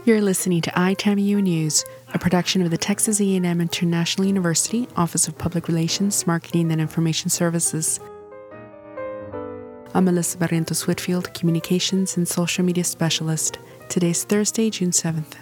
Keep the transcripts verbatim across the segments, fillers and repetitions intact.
You're listening to iTAMIU News, a production of the Texas A and M International University Office of Public Relations, Marketing and Information Services. I'm Melissa Barrientos Whitfield, Communications and Social Media Specialist. Today's Thursday, June seventh.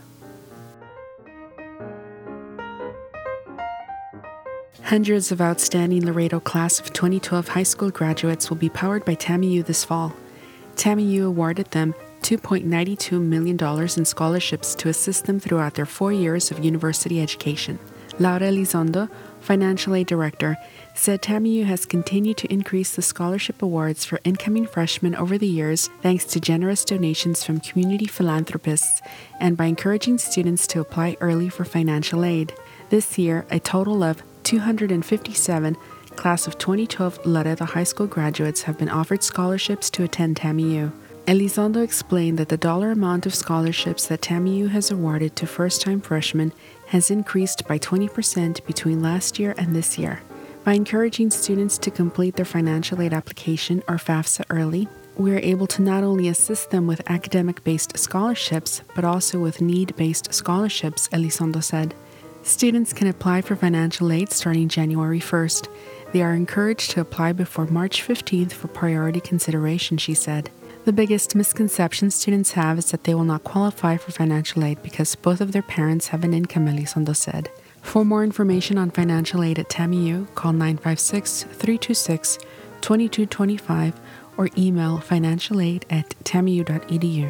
Hundreds of outstanding Laredo Class of twenty twelve high school graduates will be powered by TAMIU this fall. TAMIU awarded them two point nine two million dollars in scholarships to assist them throughout their four years of university education. Laura Elizondo, Financial Aid Director, said TAMIU has continued to increase the scholarship awards for incoming freshmen over the years thanks to generous donations from community philanthropists and by encouraging students to apply early for financial aid. This year, a total of two hundred fifty-seven Class of twenty twelve Laredo High School graduates have been offered scholarships to attend TAMIU. Elizondo explained that the dollar amount of scholarships that TAMIU has awarded to first-time freshmen has increased by twenty percent between last year and this year. By encouraging students to complete their financial aid application or FAFSA early, we are able to not only assist them with academic-based scholarships, but also with need-based scholarships, Elizondo said. Students can apply for financial aid starting January first. They are encouraged to apply before March fifteenth for priority consideration, she said. The biggest misconception students have is that they will not qualify for financial aid because both of their parents have an income, Elizondo said. For more information on financial aid at TAMIU, call nine five six, three two six, two two two five or email financialaid at tamiu dot e d u.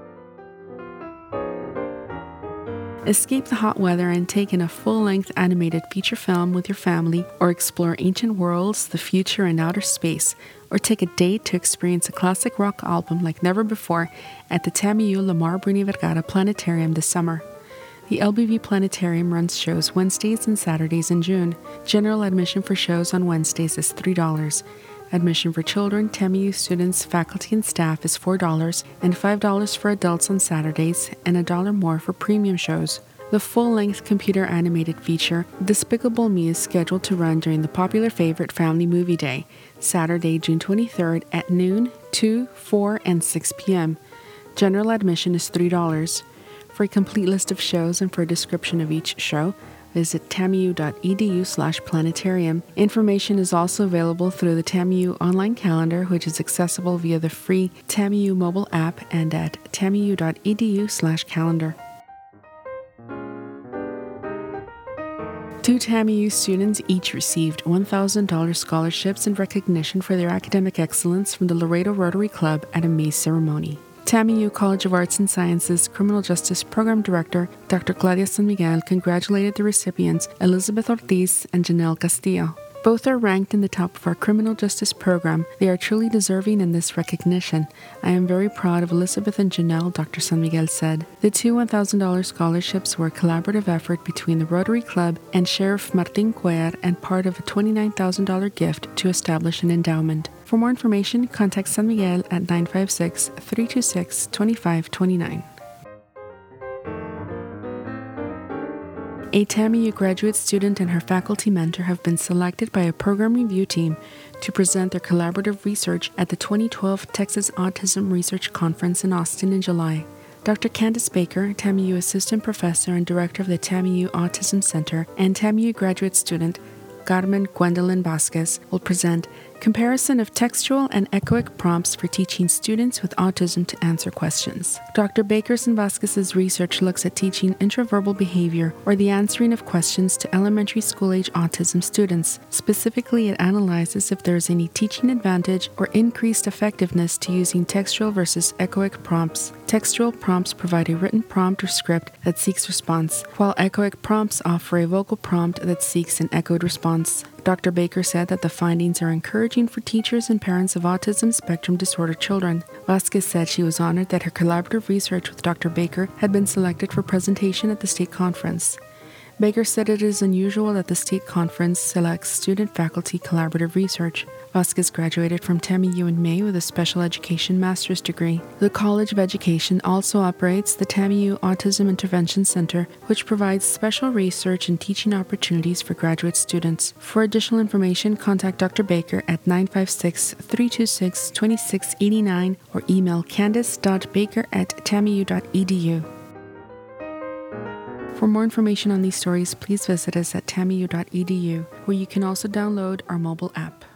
Escape the hot weather and take in a full-length animated feature film with your family, or explore ancient worlds, the future, and outer space, or take a date to experience a classic rock album like never before at the TAMIU Lamar Bruni Vergara Planetarium this summer. The L B V Planetarium runs shows Wednesdays and Saturdays in June. General admission for shows on Wednesdays is three dollars. Admission for children, TAMIU students, faculty, and staff is four dollars, and five dollars for adults on Saturdays, and a dollar more for premium shows. The full-length computer-animated feature, Despicable Me, is scheduled to run during the popular favorite Family Movie Day, Saturday, June twenty-third at noon, two, four, and six p.m. General admission is three dollars. For a complete list of shows and for a description of each show, visit tamiu dot e d u slash planetarium. Information is also available through the TAMIU online calendar, which is accessible via the free TAMIU mobile app and at tamiu dot e d u slash calendar. Two TAMIU students each received one thousand dollars scholarships in recognition for their academic excellence from the Laredo Rotary Club at a May ceremony. TAMIU College of Arts and Sciences Criminal Justice Program Director Doctor Claudia San Miguel congratulated the recipients Elizabeth Ortiz and Janelle Castillo. Both are ranked in the top of our criminal justice program. They are truly deserving in this recognition. I am very proud of Elizabeth and Janelle, Doctor San Miguel said. The two one thousand dollars scholarships were a collaborative effort between the Rotary Club and Sheriff Martin Cuellar and part of a twenty-nine thousand dollars gift to establish an endowment. For more information, contact San Miguel at nine five six, three two six, two five two nine. A TAMIU graduate student and her faculty mentor have been selected by a program review team to present their collaborative research at the twenty twelve Texas Autism Research Conference in Austin in July. Doctor Candace Baker, TAMIU Assistant Professor and Director of the TAMIU Autism Center, and TAMIU graduate student Carmen Gwendolyn Vasquez will present Comparison of Textual and Echoic Prompts for Teaching Students with Autism to Answer Questions. Doctor Baker's and Vasquez's research looks at teaching intraverbal behavior or the answering of questions to elementary school-age autism students. Specifically, it analyzes if there is any teaching advantage or increased effectiveness to using textual versus echoic prompts. Textual prompts provide a written prompt or script that seeks response, while echoic prompts offer a vocal prompt that seeks an echoed response. Doctor Baker said that the findings are encouraging for teachers and parents of autism spectrum disorder children. Vasquez said she was honored that her collaborative research with Doctor Baker had been selected for presentation at the state conference. Baker said it is unusual that the state conference selects student-faculty collaborative research. Vasquez graduated from TAMIU in May with a special education master's degree. The College of Education also operates the TAMIU Autism Intervention Center, which provides special research and teaching opportunities for graduate students. For additional information, contact Doctor Baker at nine five six, three two six, two six eight nine or email candace dot baker at tamiu dot e d u. For more information on these stories, please visit us at tamu dot e d u, where you can also download our mobile app.